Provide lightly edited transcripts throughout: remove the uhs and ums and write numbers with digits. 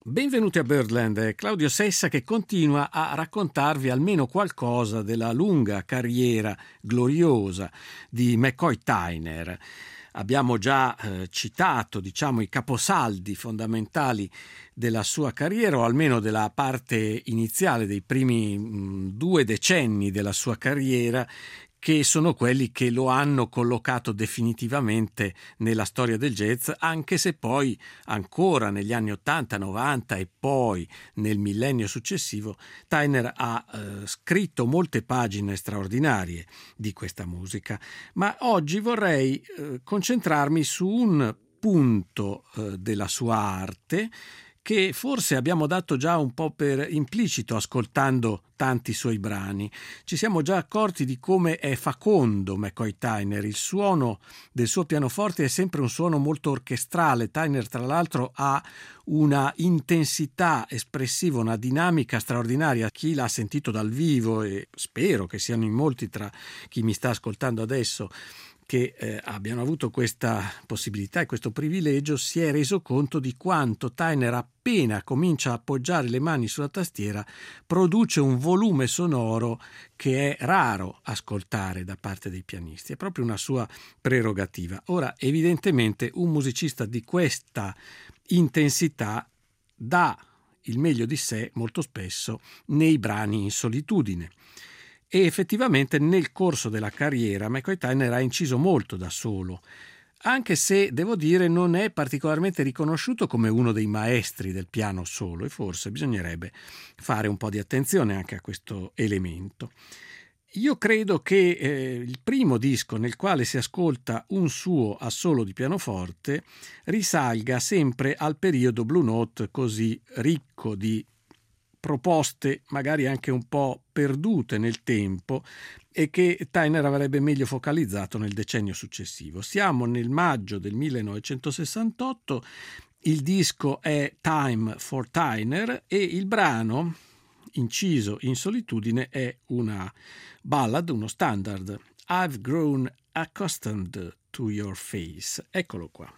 Benvenuti a Birdland, è Claudio Sessa che continua a raccontarvi almeno qualcosa della lunga carriera gloriosa di McCoy Tyner. Abbiamo già citato, i caposaldi fondamentali della sua carriera, o almeno della parte iniziale dei primi 2 decenni della sua carriera, che sono quelli che lo hanno collocato definitivamente nella storia del jazz, anche se poi ancora negli anni 80, 90 e poi nel millennio successivo Tyner ha scritto molte pagine straordinarie di questa musica. Ma oggi vorrei concentrarmi su un punto della sua arte che forse abbiamo dato già un po' per implicito ascoltando tanti suoi brani. Ci siamo già accorti di come è facondo McCoy Tyner. Il suono del suo pianoforte è sempre un suono molto orchestrale. Tyner, tra l'altro, ha una intensità espressiva, una dinamica straordinaria. Chi l'ha sentito dal vivo, e spero che siano in molti tra chi mi sta ascoltando adesso che abbiano avuto questa possibilità e questo privilegio, si è reso conto di quanto Tyner, appena comincia a appoggiare le mani sulla tastiera, produce un volume sonoro che è raro ascoltare da parte dei pianisti. È proprio una sua prerogativa. Ora, evidentemente, un musicista di questa intensità dà il meglio di sé molto spesso nei brani in solitudine. E effettivamente nel corso della carriera McCoy Tyner ha inciso molto da solo, anche se devo dire non è particolarmente riconosciuto come uno dei maestri del piano solo, e forse bisognerebbe fare un po' di attenzione anche a questo elemento. Io credo che il primo disco nel quale si ascolta un suo assolo di pianoforte risalga sempre al periodo Blue Note, così ricco di proposte magari anche un po' perdute nel tempo e che Tyner avrebbe meglio focalizzato nel decennio successivo. Siamo nel maggio del 1968, il disco è Time for Tyner e il brano inciso in solitudine è una ballad, uno standard, I've Grown Accustomed to Your Face. Eccolo qua.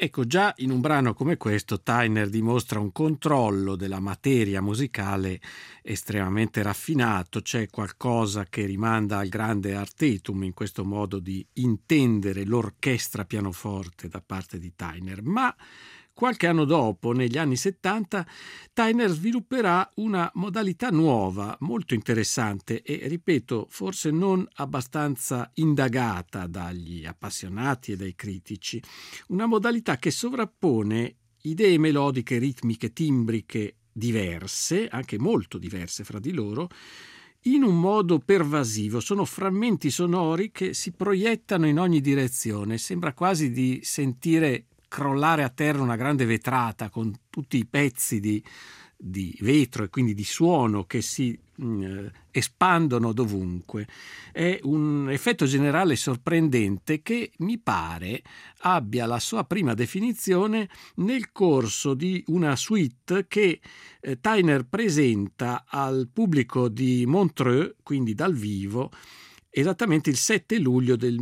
Ecco, già in un brano come questo Tyner dimostra un controllo della materia musicale estremamente raffinato. C'è qualcosa che rimanda al grande Artetum in questo modo di intendere l'orchestra pianoforte da parte di Tyner, ma qualche anno dopo, negli anni 70, Tyner svilupperà una modalità nuova, molto interessante e, ripeto, forse non abbastanza indagata dagli appassionati e dai critici. Una modalità che sovrappone idee melodiche, ritmiche, timbriche diverse, anche molto diverse fra di loro, in un modo pervasivo. Sono frammenti sonori che si proiettano in ogni direzione. Sembra quasi di sentire crollare a terra una grande vetrata con tutti i pezzi di vetro e quindi di suono che si espandono dovunque. È un effetto generale sorprendente che mi pare abbia la sua prima definizione nel corso di una suite che Tyner presenta al pubblico di Montreux, quindi dal vivo, esattamente il 7 luglio del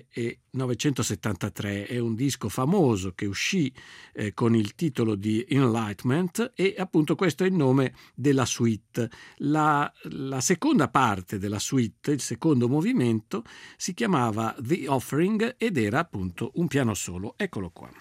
1973. È un disco famoso che uscì con il titolo di Enlightenment e appunto questo è il nome della suite. La seconda parte della suite, il secondo movimento, si chiamava The Offering ed era appunto un piano solo. Eccolo qua.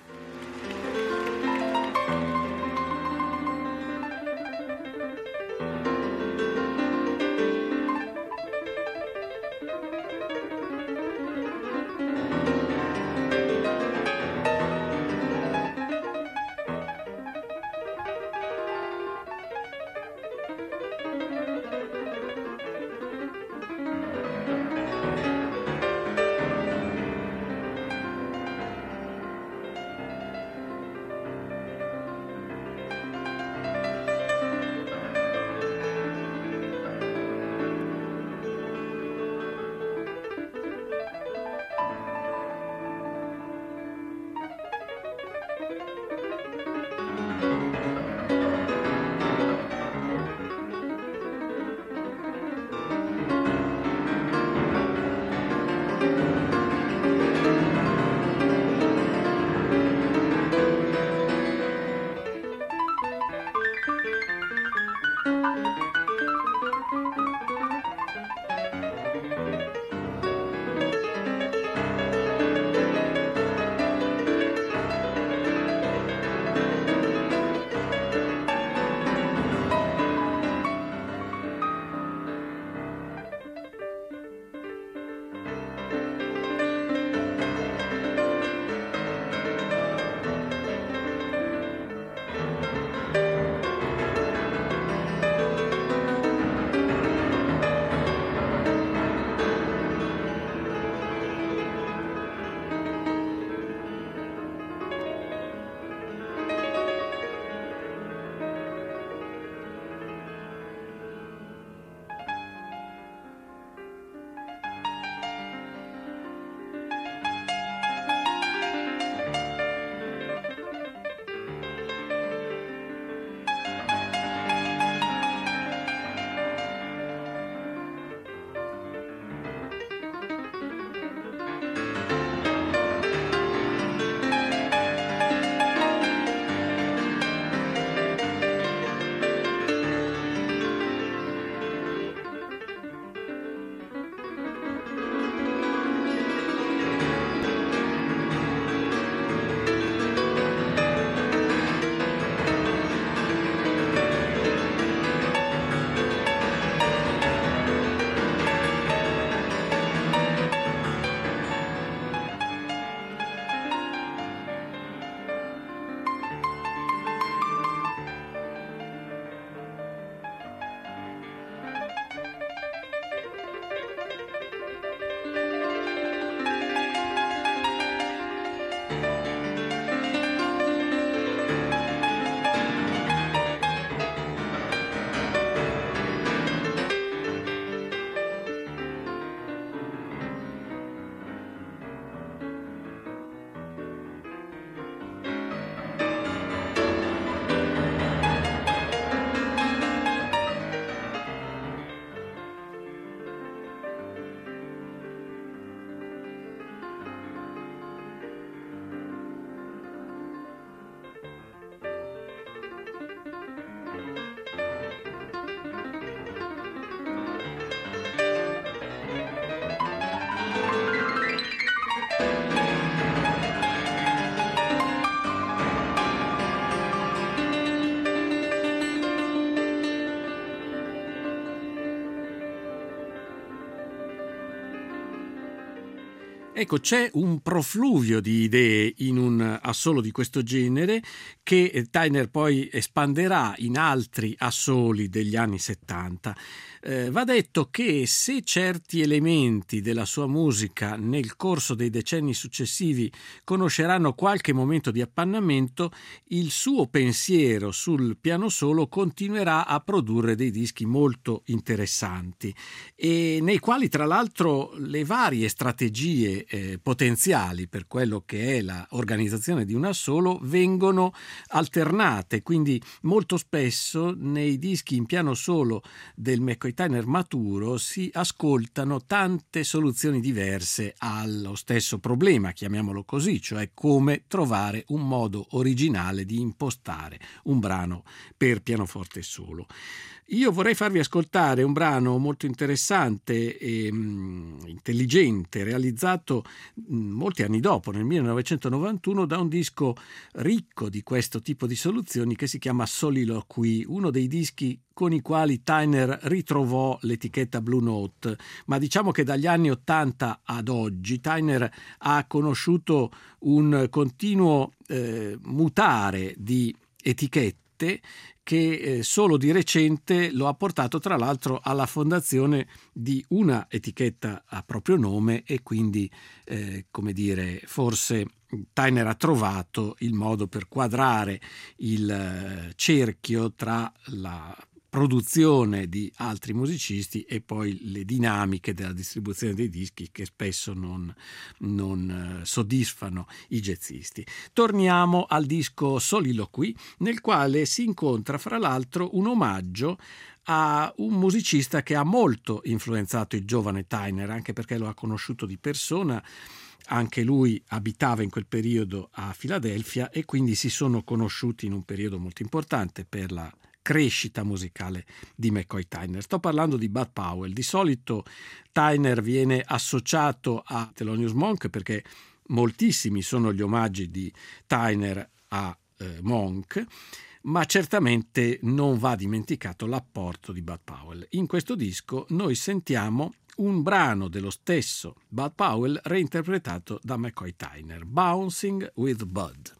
Ecco, c'è un profluvio di idee in un assolo di questo genere che Tyner poi espanderà in altri assoli degli anni 70. Va detto che se certi elementi della sua musica nel corso dei decenni successivi conosceranno qualche momento di appannamento, il suo pensiero sul piano solo continuerà a produrre dei dischi molto interessanti e nei quali tra l'altro le varie strategie potenziali per quello che è la organizzazione di un assolo vengono alternate, quindi molto spesso nei dischi in piano solo del McCoy Tyner maturo si ascoltano tante soluzioni diverse allo stesso problema, chiamiamolo così, cioè come trovare un modo originale di impostare un brano per pianoforte solo. Io vorrei farvi ascoltare un brano molto interessante e intelligente, realizzato molti anni dopo, nel 1991, da un disco ricco di questo tipo di soluzioni che si chiama Soliloquy, uno dei dischi con i quali Tyner ritrovò l'etichetta Blue Note, ma diciamo che dagli anni 80 ad oggi Tyner ha conosciuto un continuo mutare di etichette che solo di recente lo ha portato tra l'altro alla fondazione di una etichetta a proprio nome e quindi come dire, forse Tyner ha trovato il modo per quadrare il cerchio tra la produzione di altri musicisti e poi le dinamiche della distribuzione dei dischi che spesso non soddisfano i jazzisti. Torniamo al disco Soliloquy, nel quale si incontra fra l'altro un omaggio a un musicista che ha molto influenzato il giovane Tyner, anche perché lo ha conosciuto di persona. Anche lui abitava in quel periodo a Filadelfia e quindi si sono conosciuti in un periodo molto importante per la crescita musicale di McCoy Tyner. Sto parlando di Bud Powell. Di solito Tyner viene associato a Thelonious Monk perché moltissimi sono gli omaggi di Tyner a Monk, ma certamente non va dimenticato l'apporto di Bud Powell. In questo disco noi sentiamo un brano dello stesso Bud Powell reinterpretato da McCoy Tyner, Bouncing with Bud.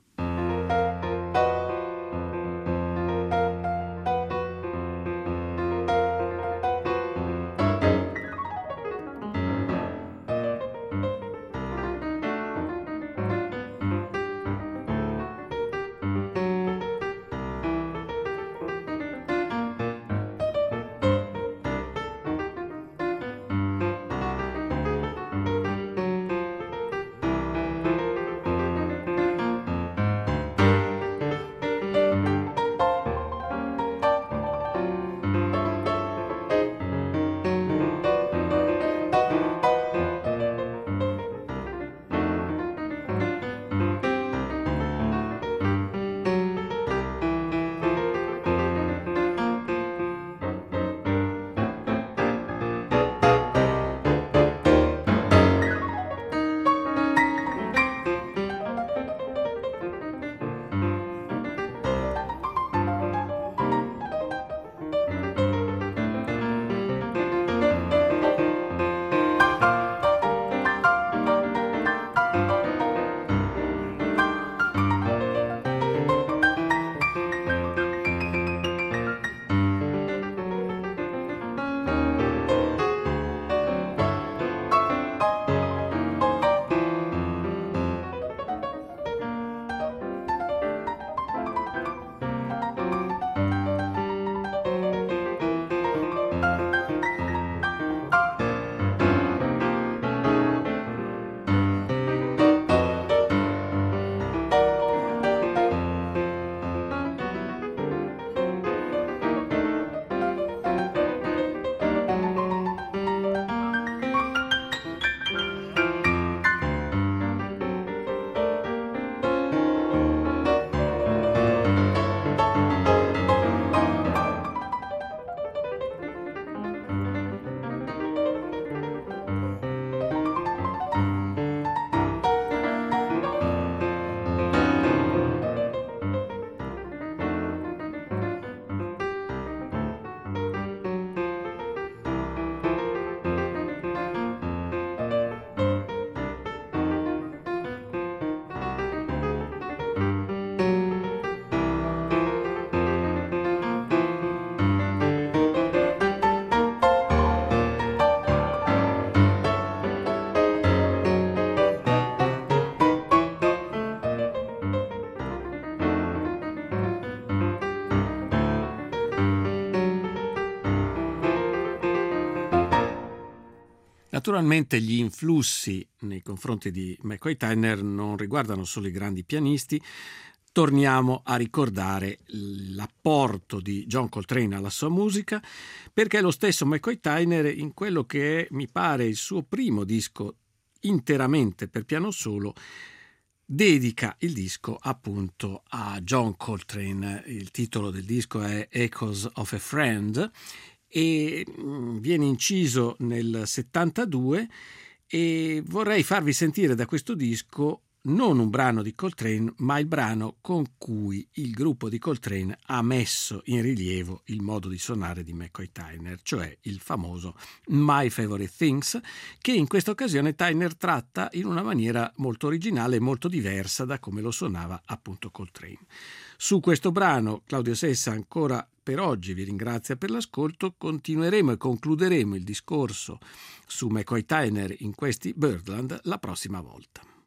Naturalmente gli influssi nei confronti di McCoy Tyner non riguardano solo i grandi pianisti. Torniamo a ricordare l'apporto di John Coltrane alla sua musica, perché lo stesso McCoy Tyner, in quello che è, mi pare, il suo primo disco interamente per piano solo, dedica il disco appunto a John Coltrane. Il titolo del disco è Echoes of a Friend e viene inciso nel 72, e vorrei farvi sentire da questo disco non un brano di Coltrane, ma il brano con cui il gruppo di Coltrane ha messo in rilievo il modo di suonare di McCoy Tyner, cioè il famoso My Favorite Things, che in questa occasione Tyner tratta in una maniera molto originale e molto diversa da come lo suonava appunto Coltrane. Su questo brano Claudio Sessa ancora per oggi vi ringrazio per l'ascolto. Continueremo e concluderemo il discorso su McCoy Tyner in questi Birdland la prossima volta.